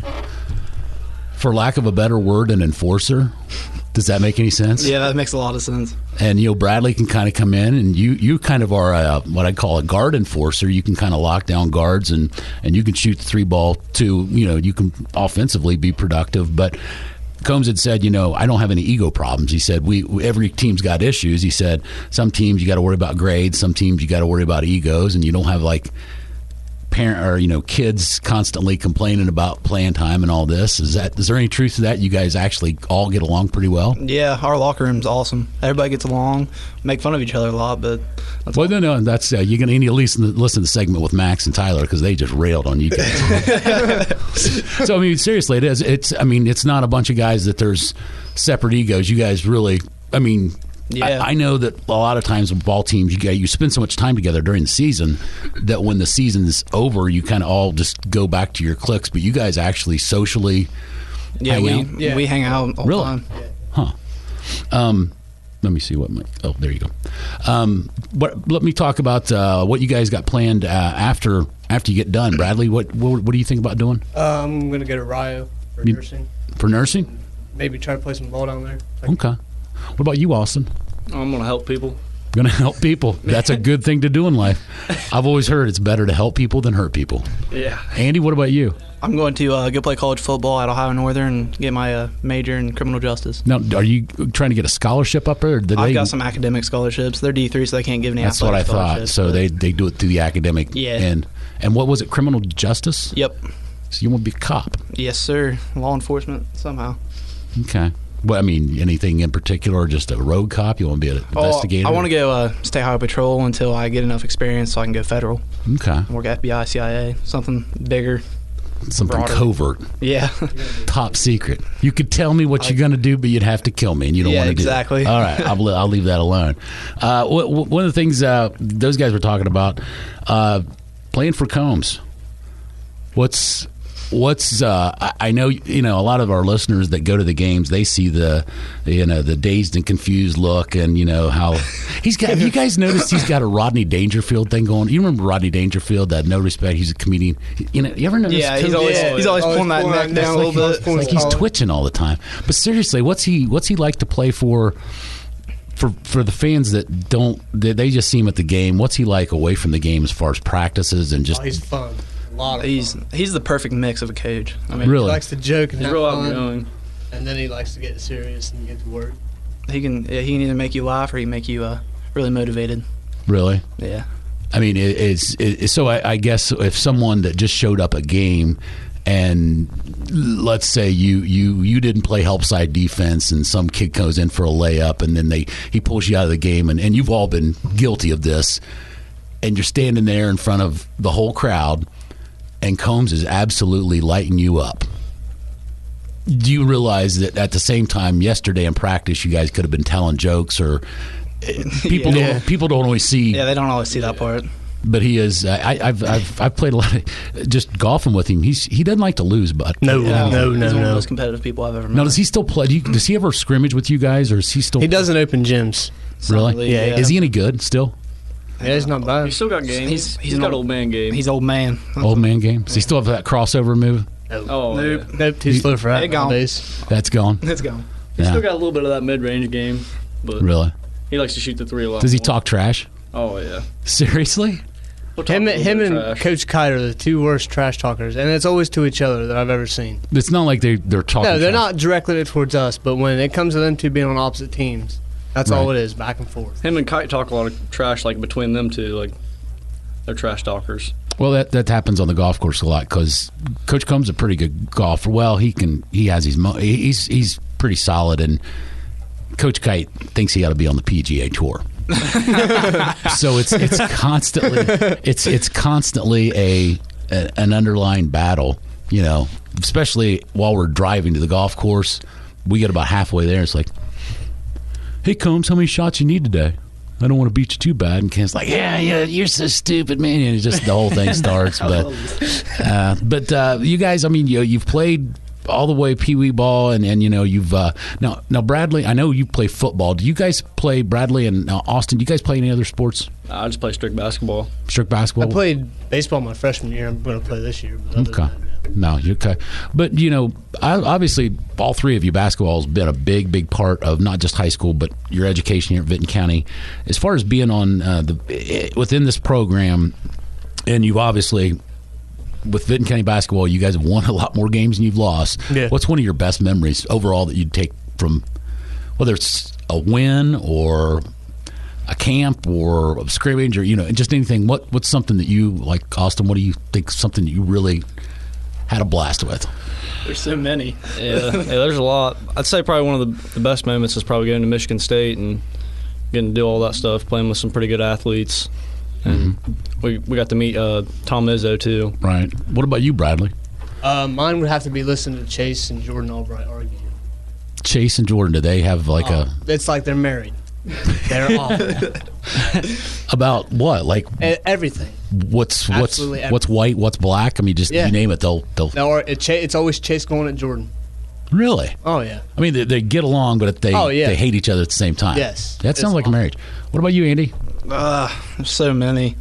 for lack of a better word, an enforcer. Does that make any sense? Yeah, that makes a lot of sense. And, you know, Bradley can kind of come in, and you, you kind of are a, what I call a guard enforcer. You can kind of lock down guards, and, and you can shoot the three ball too. You know, you can offensively be productive. But Combs had said, you know, I don't have any ego problems. He said, we every team's got issues. He said, some teams you got to worry about grades. Some teams you got to worry about egos, and you don't have like parent or you know kids constantly complaining about playing time and all this. Is that is there any truth to that? You guys actually all get along pretty well? Yeah, our locker room's awesome. Everybody gets along, make fun of each other a lot, but that's Well, no, no, that's uh, you're going to need to listen, listen to the segment with Max and Tyler because they just railed on you guys. So I mean, seriously, it is. It's I mean, it's not a bunch of guys that there's separate egos. You guys really, I mean. Yeah. I, I know that a lot of times with ball teams, you get, you spend so much time together during the season that when the season's over, you kind of all just go back to your cliques. But you guys actually socially Yeah, hang we out? Yeah. we hang out all Really? the time. Huh. Um, let me see what my. Oh, there you go. Um, what, let me talk about uh, what you guys got planned uh, after after you get done. Bradley, what, what what do you think about doing Uh, I'm gonna go to Rio for You- nursing. for nursing? Maybe try to play some ball down there. Okay. What about you, Austin? I'm gonna help people. Going to help people. That's a good thing to do in life. I've always heard it's better to help people than hurt people. Yeah. Andy, what about you? I'm going to uh, go play college football at Ohio Northern and get my uh, major in criminal justice. Now, are you trying to get a scholarship up there? Or did I've they, got some academic scholarships. They're D three, so they can't give any That's what I athletic thought. scholarships, So but- they, they do it through the academic Yeah. end. And what was it? Criminal justice? Yep. So you want to be a cop? Yes, sir. Law enforcement somehow. Okay. Well, I mean, anything in particular, or just a road cop? You want to be an investigator? Oh, I want to go uh, state highway patrol until I get enough experience so I can go federal. Okay. Work F B I, C I A, something bigger. Something broader. covert, Yeah. top secret. You could tell me what you're going to do, but you'd have to kill me, and you don't Yeah, want to do exactly. it. All right, I'll, I'll leave that alone. Uh, wh- wh- one of the things uh, those guys were talking about, uh, playing for Combs. What's what's uh, I, I know you know a lot of our listeners that go to the games, they see the you know the dazed and confused look, and you know how he's got. Have you guys noticed he's got a Rodney Dangerfield thing going? You remember Rodney Dangerfield? That No Respect. He's a comedian. You know, you ever notice? Yeah, he's Coach- always Yeah. he's always Always pulling that pulling neck that down a neck little like bit. he's like he's collar. twitching all the time. But seriously, what's he what's he like to play for? For for the fans that don't, they, they just see him at the game. What's he like away from the game as far as practices and just Oh, he's fun. A lot of He's fun. he's the perfect mix of a coach. I mean, He really? likes to joke and He's have real fun, outgoing. and then he likes to get serious and get to work. he can yeah, he can either make you laugh or he can make you uh, really motivated. Really? Yeah. I mean, it, it's it, so. I, I guess if someone that just showed up a game, and let's say you you you didn't play help side defense, and some kid goes in for a layup, and then they he pulls you out of the game, and, and you've all been guilty of this, and you're standing there in front of the whole crowd, and Combs is absolutely lighting you up. Do you realize that at the same time yesterday in practice, you guys could have been telling jokes, or eh, people Yeah. don't people don't always see. Yeah, they don't always see that part. But he is. I, I've I've I've played a lot of just golfing with him. He's he doesn't like to lose, but No, Yeah, no, he's no, one of the no. most competitive people I've ever met. now does he still play? Do you, does he ever scrimmage with you guys, or is he still? He doesn't open gyms. really. Yeah, Is he any good still? Yeah, he's not bad. He's still got games. He's- he's he's he's got an old man game. He's old man. Old man game. Does he still have that crossover move? oh, Nope. yeah. Nope, too He- slow for They that gone. nowadays. That's gone. Let's go. He's Yeah. still got a little bit of that mid range game, but Really? he likes to shoot the three a lot. Does he more. talk trash? Oh yeah. Seriously? He'll talk Him, a little him bit of and trash. Coach Kite are the two worst trash talkers, and it's always to each other that I've ever seen. It's not like they they're talking. No, they're trash. not directly towards us, but when it comes to them two being on opposite teams, that's all Right. it is, back and forth. Him and Kite talk a lot of trash, like between them two, like they're trash talkers. Well, that that happens on the golf course a lot because Coach Combs is a pretty good golfer. Well, he can he has his mo- he's he's pretty solid, and Coach Kite thinks he ought to be on the P G A Tour. So it's it's constantly it's it's constantly a, a an underlying battle, you know. Especially while we're driving to the golf course, we get about halfway there. It's like, hey Combs, how many shots you need today? I don't want to beat you too bad. And Ken's like, yeah, yeah, you're so stupid, man. And it just the whole thing starts. But uh, but uh, you guys, I mean, you you've played all the way Pee Wee ball, and, and you know you've uh, now now Bradley. I know you play football. Do you guys play Bradley and uh, Austin? Do you guys play any other sports? I just play strict basketball. Strict basketball. I played baseball my freshman year. I'm going to play this year. But other Okay. than that, no. No, you're okay. But, you know, I, obviously all three of you, basketball has been a big, big part of not just high school, but your education here at Vinton County. As far as being on uh, the within this program, and you've obviously, with Vinton County basketball, you guys have won a lot more games than you've lost. Yeah. What's one of your best memories overall that you'd take from, whether it's a win or a camp or a scrimmage or, you know, just anything? What What's something that you, like, Austin, what do you think, something that you really had a blast with? There's so many. Yeah, yeah, there's a lot. I'd say probably one of the, the best moments is probably going to Michigan State and getting to do all that stuff, playing with some pretty good athletes. And we we got to meet uh, Tom Izzo, too. Right. What about you, Bradley? Uh, mine would have to be listening to Chase and Jordan Albright argue. Chase and Jordan, do they have like Oh, it's like they're married. They're awful. a about what? Like E- Everything. what's what's Absolutely what's white, what's black? I mean, just Yeah. you name it, they'll they'll. No, or it, Cha- it's always Chase going at Jordan. Really? Oh yeah. I mean, they, they get along, but they Oh, yeah. they hate each other at the same time. Yes. That sounds It's like a awesome. marriage. What about you, Andy? Uh, there's so many.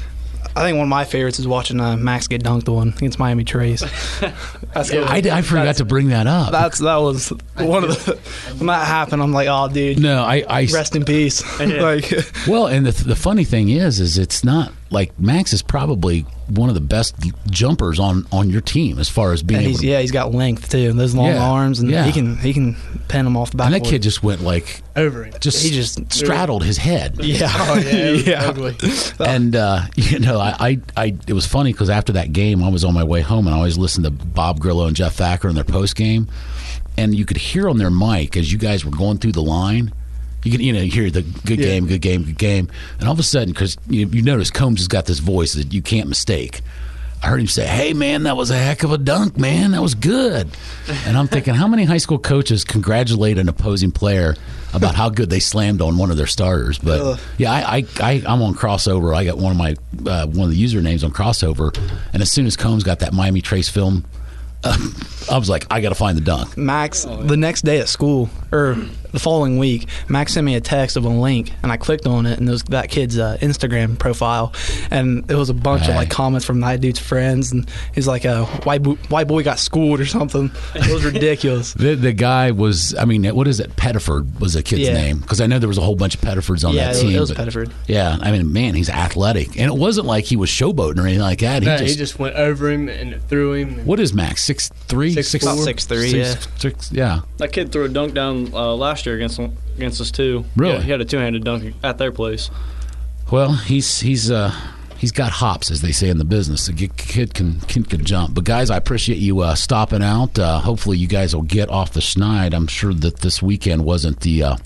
I think one of my favorites is watching uh, Max get dunked on against Miami Trace. That's good. I, I forgot to bring that up. That's that was one of the when that happened. I'm like, oh, dude, No, I, I rest in peace. like, well, and the the funny thing is, is it's not like Max is probably one of the best jumpers on, on your team as far as being and able he's, to. yeah, he's got length too. Those long Yeah. arms, and Yeah. he can he can pin him off the back. And that kid just went like Over him. just He just- straddled his head. yeah, Oh yeah. It was yeah. ugly. And uh, you know, I, I, I, it was funny because after that game, I was on my way home, and I always listened to Bob Grillo and Jeff Thacker in their post game, and you could hear on their mic as you guys were going through the line. You can, you know, hear the good Yeah. game, good game, good game, and all of a sudden, because you, you notice Combs has got this voice that you can't mistake. I heard him say, "Hey man, that was a heck of a dunk, man. That was good." And I'm thinking, how many high school coaches congratulate an opposing player about how good they slammed on one of their starters? But Ugh. yeah, I, I, I I'm on Crossover. I got one of my uh, one of the usernames on Crossover, and as soon as Combs got that Miami Trace film, uh, I was like, I got to find the dunk. Max, the next day at school, or the following week, Max sent me a text of a link, and I clicked on it, and it was that kid's uh, Instagram profile, and it was a bunch Hey. of like comments from that dude's friends, and he's like, uh, white, bo- white boy got schooled or something. It was ridiculous. The, the guy was, I mean, what is it? Pettiford was the kid's Yeah. name, because I know there was a whole bunch of Pettifords on Yeah, that it- team. it was but- Pettiford. Yeah, I mean, man, he's athletic, and it wasn't like he was showboating or anything like that. He No, just, he just went over him and threw him. And what is Max? Six three, Six six four? About six three, yeah. six, yeah. That kid threw a dunk down uh, last year against against us too. Really? Yeah, he had a two-handed dunk at their place. Well, he's he's uh he's got hops, as they say in the business. The kid can can, can jump. But guys, I appreciate you uh, stopping out. Uh, hopefully, you guys will get off the schneid. I'm sure that this weekend wasn't the uh,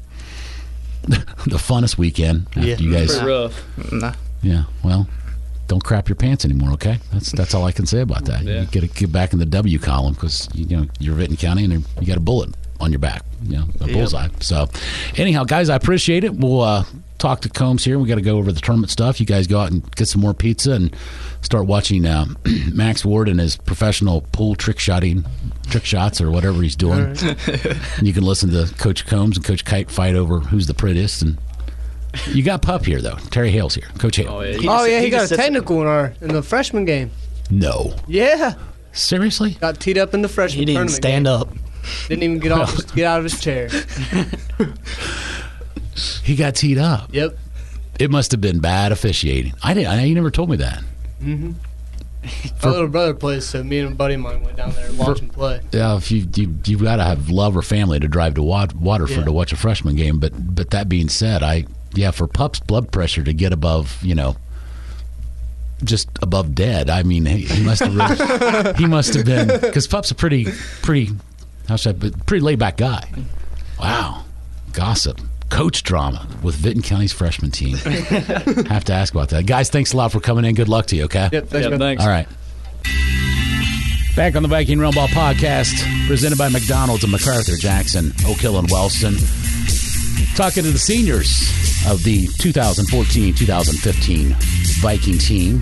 the funnest weekend. After Yeah. you guys. Pretty rough. Nah. Yeah. Well, don't crap your pants anymore. Okay, that's that's all I can say about that. Yeah. You got to get back in the W column because you know you're Vinton County and you got a bullet on your back. You know, a bullseye. So, anyhow, guys, I appreciate it. We'll uh, talk to Combs here. We got to go over the tournament stuff. You guys go out and get some more pizza and start watching uh, Max Ward and his professional pool trick shotting, trick shots or whatever he's doing. And you can listen to Coach Combs and Coach Kite fight over who's the prettiest. And you got Pup here though. Terry Hale's here. Coach Hale. Oh yeah, He oh just- yeah, he, he got just a sits- technical in our in the freshman game. No, Yeah, seriously. got teed up in the freshman He didn't even tournament stand game. up. Didn't even get off, his, get out of his chair. He got teed up. Yep. It must have been bad officiating. I didn't. I, you never told me that. My little brother plays, so me and a buddy of mine went down there and watched him play. Yeah, if you you you've got to have love or family to drive to Wa- Waterford Yeah. to watch a freshman game. But but that being said, I yeah for Pup's blood pressure to get above you know just above dead. I mean he, he must have really, he must have been because Pup's a pretty pretty how should I pretty laid back guy. Wow, gossip. Coach drama with Vinton County's freshman team. Have to ask about that. Guys, thanks a lot for coming in. Good luck to you, okay? Yep. Thanks, yeah, man. thanks. All right. Back on the Viking Realm Ball podcast, presented by McDonald's in MacArthur, Jackson, Oak Hill, and Wellston. Talking to the seniors of the two thousand fourteen two thousand fifteen Viking team.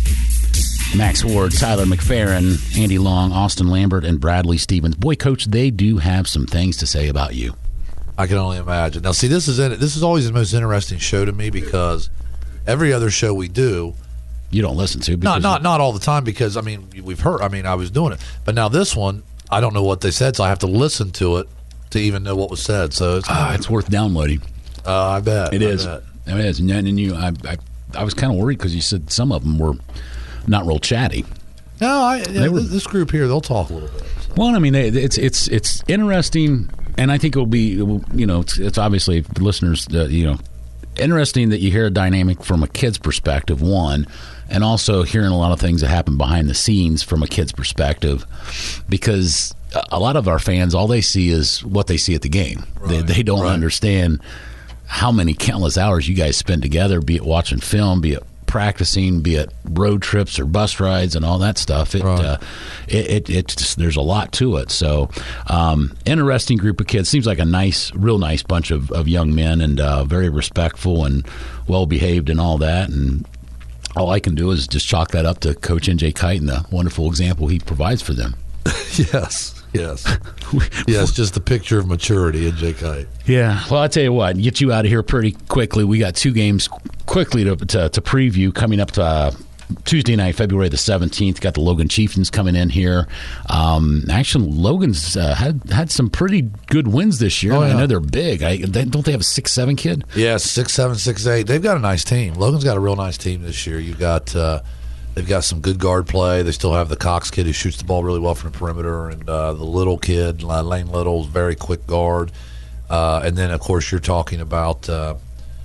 Max Ward, Tyler McFerrin, Andy Long, Austin Lambert, and Bradley Stevens. Boy, Coach, they do have some things to say about you. I can only imagine. Now, see, this is in, this is always the most interesting show to me because every other show we do, You don't listen to not because not not all the time because I mean we've heard. I mean I was doing it, but now this one I don't know what they said, so I have to listen to it to even know what was said. So it's, Ah, it's worth downloading. uh, I bet It I is. bet. It is. And then you, I, I, I was kind of worried because you said some of them were not real chatty. No, I yeah, were- this group here they'll talk a little bit. So. Well, I mean, they, it's it's it's interesting, and I think it'll be, it will, you know, it's, it's obviously for listeners, uh, you know, interesting that you hear a dynamic from a kid's perspective, one, and also hearing a lot of things that happen behind the scenes from a kid's perspective, because a- a lot of our fans, all they see is what they see at the game. They, they don't right. understand how many countless hours you guys spend together, be it watching film, be it practicing, be it road trips or bus rides and all that stuff. It, Right. uh, it, it, it just, there's a lot to it. So, um, interesting group of kids. Seems like a nice, real nice bunch of, of young men, and uh, very respectful and well behaved and all that. And all I can do is just chalk that up to Coach N J Kite and the wonderful example he provides for them. Yes. Yes. Yes, just a picture of maturity in Jake Height. Yeah. Well, I'll tell you what, get you out of here pretty quickly. We got two games quickly to to, to preview coming up to uh, Tuesday night, February the seventeenth. Got the Logan Chieftains coming in here. Um, actually, Logan's uh, had had some pretty good wins this year. Oh, yeah. I know they're big. I, they, don't they have a six seven kid? Yeah, six seven, six eight. They've got a nice team. Logan's got a real nice team this year. You've got uh, they've got some good guard play. They still have the Cox kid who shoots the ball really well from the perimeter, and uh, the Little kid, uh, Lane Little's very quick guard. Uh, and then, of course, you're talking about uh,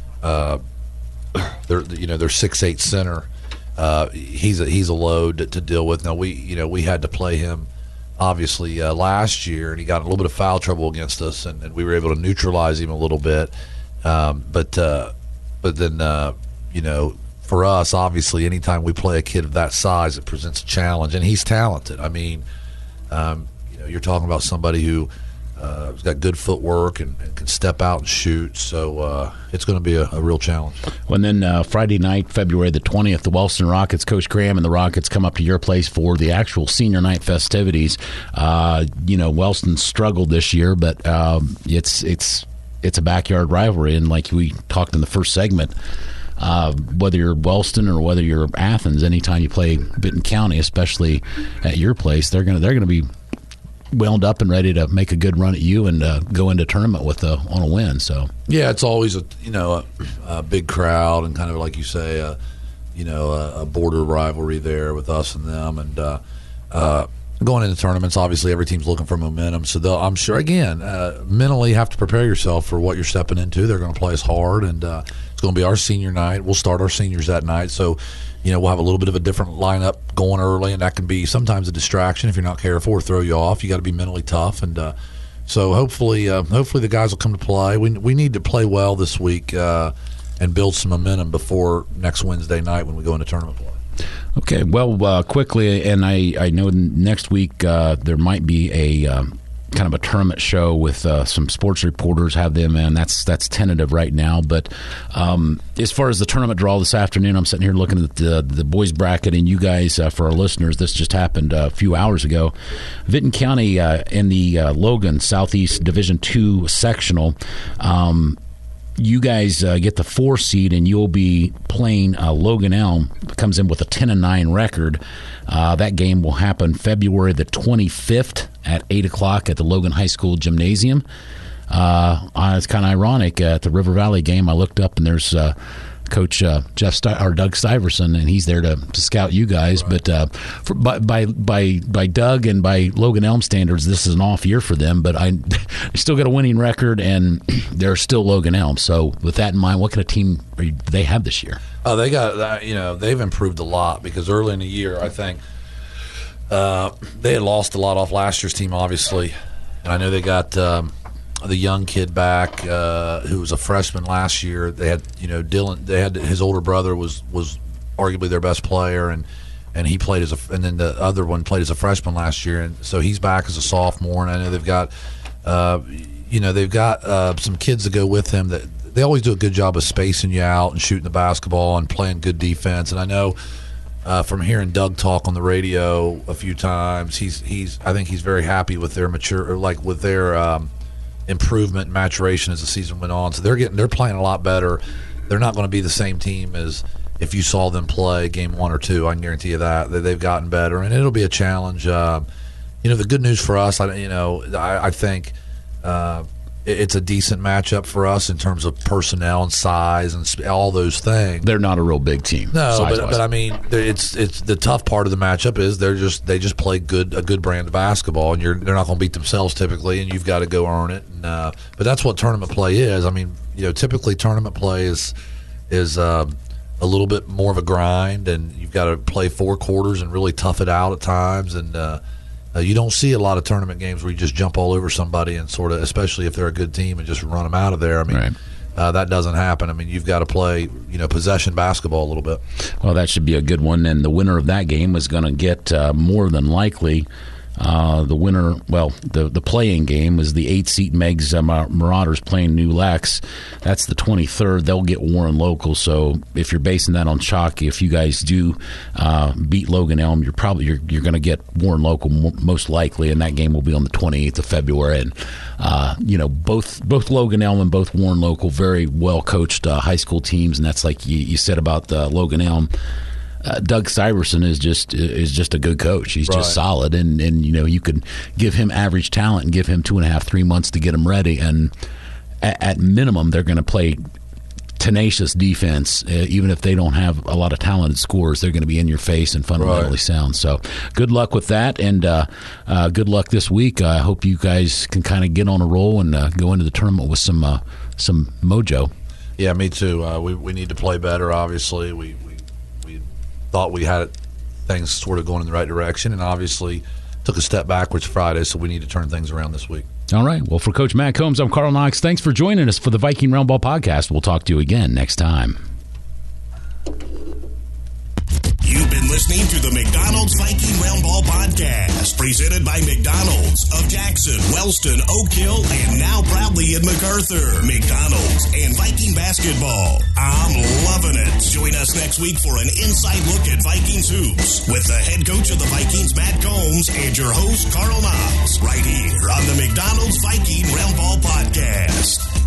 uh, their you know their six eight center. Uh, he's a he's a load to, to deal with. Now we you know we had to play him obviously uh, last year, and he got in a little bit of foul trouble against us, and, and we were able to neutralize him a little bit. Um, but uh, but then uh, you know for us, obviously, anytime we play a kid of that size, it presents a challenge, and he's talented. I mean, um, you know, you're talking about somebody who. Uh, he's got good footwork and, and can step out and shoot, so uh, it's going to be a, a real challenge. Well, and then uh, Friday night, February the twentieth, the Wellston Rockets, Coach Graham and the Rockets come up to your place for the actual senior night festivities. Uh, you know, Wellston struggled this year, but um, it's it's it's a backyard rivalry, and like we talked in the first segment, uh, whether you're Wellston or whether you're Athens, anytime you play Benton County, especially at your place, they're gonna they're gonna be wound up and ready to make a good run at you and uh, go into tournament with a, on a win. So yeah, it's always a you know a, a big crowd and kind of like you say, a, you know a, a border rivalry there with us and them, and uh, uh, going into tournaments. Obviously, every team's looking for momentum, so I'm sure again uh, mentally you have to prepare yourself for what you're stepping into. They're going to play us hard, and uh, it's going to be our senior night. We'll start our seniors that night, so. You know, we'll have a little bit of a different lineup going early, and that can be sometimes a distraction if you're not careful or throw you off. You got to be mentally tough, and uh, so hopefully, uh, hopefully the guys will come to play. We we need to play well this week uh, and build some momentum before next Wednesday night when we go into tournament play. Okay, well, uh, quickly, and I, I know next week uh, there might be a um, kind of a tournament show with uh, some sports reporters, have them in. That's that's tentative right now. But um, as far as the tournament draw this afternoon, I'm sitting here looking at the, the boys bracket, and you guys, uh, for our listeners, this just happened a few hours ago. Vinton County uh, in the uh, Logan Southeast Division two sectional, um, you guys uh, get the four seed, and you'll be playing uh, Logan Elm. Comes in with a ten and nine record. Uh, that game will happen February the twenty-fifth at eight o'clock at the Logan High School Gymnasium. Uh, uh, it's kind of ironic. Uh, at the River Valley game, I looked up, and there's uh, Coach uh, Jeff Sti- or Doug Stuyvesant, and he's there to, to scout you guys. Right. But uh, for, by, by by by Doug and by Logan Elm standards, this is an off year for them. But I they still got a winning record, and they're still Logan Elm. So with that in mind, what kind of team are you, do they have this year? Oh, they got you know they've improved a lot, because early in the year I think uh, they had lost a lot off last year's team, obviously, and I know they got. Um, the young kid back uh, who was a freshman last year. They had, you know, Dylan. They had his older brother was was arguably their best player, and and he played as a. And then the other one played as a freshman last year, and so he's back as a sophomore. And I know they've got, uh, you know, they've got uh, some kids to go with him that they always do a good job of spacing you out and shooting the basketball and playing good defense. And I know. Uh, from hearing Doug talk on the radio a few times, he's he's. I think he's very happy with their mature, or like with their um, improvement, and maturation as the season went on. So they're getting, they're playing a lot better. They're not going to be the same team as if you saw them play game one or two. I can guarantee you that that they've gotten better, and it'll be a challenge. Uh, you know, the good news for us, I, you know, I, I think. Uh, It's a decent matchup for us in terms of personnel and size and all those things. They're not a real big team. No, but, but I mean, it's it's the tough part of the matchup is they're just they just play good a good brand of basketball, and you're they're not going to beat themselves typically, and you've got to go earn it. And, uh, but that's what tournament play is. I mean, you know, typically tournament play is is uh, a little bit more of a grind, and you've got to play four quarters and really tough it out at times, and. Uh, Uh, you don't see a lot of tournament games where you just jump all over somebody and sort of, especially if they're a good team, and just run them out of there. I mean, right. uh, that doesn't happen. I mean, you've got to play, you know, possession basketball a little bit. Well, that should be a good one. And the winner of that game is going to get uh, more than likely Uh, the winner, well, the the playing game is the eight seat Megs uh, Marauders playing New Lex. That's the twenty-third. They'll get Warren local. So if you're basing that on chalk, if you guys do uh, beat Logan Elm, you're probably you're you're going to get Warren local most likely, and that game will be on the twenty-eighth of February. And uh, you know, both both Logan Elm and both Warren local, very well coached uh, high school teams, and that's like you, you said about uh, Logan Elm. Uh, Doug Syverson is just is just a good coach. He's Right. just solid, and, and you know you could give him average talent and give him two and a half, three months to get him ready, and at, at minimum they're going to play tenacious defense. Uh, even if they don't have a lot of talented scorers, they're going to be in your face and fundamentally Right. sound. So good luck with that, and uh, uh, good luck this week. I hope you guys can kind of get on a roll and uh, go into the tournament with some uh, some mojo. Yeah, me too. Uh, we we need to play better. Obviously, we we, we thought we had things sort of going in the right direction, and obviously took a step backwards Friday. So we need to turn things around this week. All right. Well, for Coach Matt Combs, I'm Carl Knox. Thanks for joining us for the Viking Round Ball Podcast. We'll talk to you again next time. You've been listening to the McDonald's Viking Round Ball Podcast, presented by McDonald's of Jackson, Wellston, Oak Hill, and now proudly in MacArthur. McDonald's and Viking basketball. I'm loving it. Join us next week for an inside look at Vikings hoops with the head coach of the Vikings, Matt Combs, and your host, Carl Knox, right here on the McDonald's Viking Round Ball Podcast.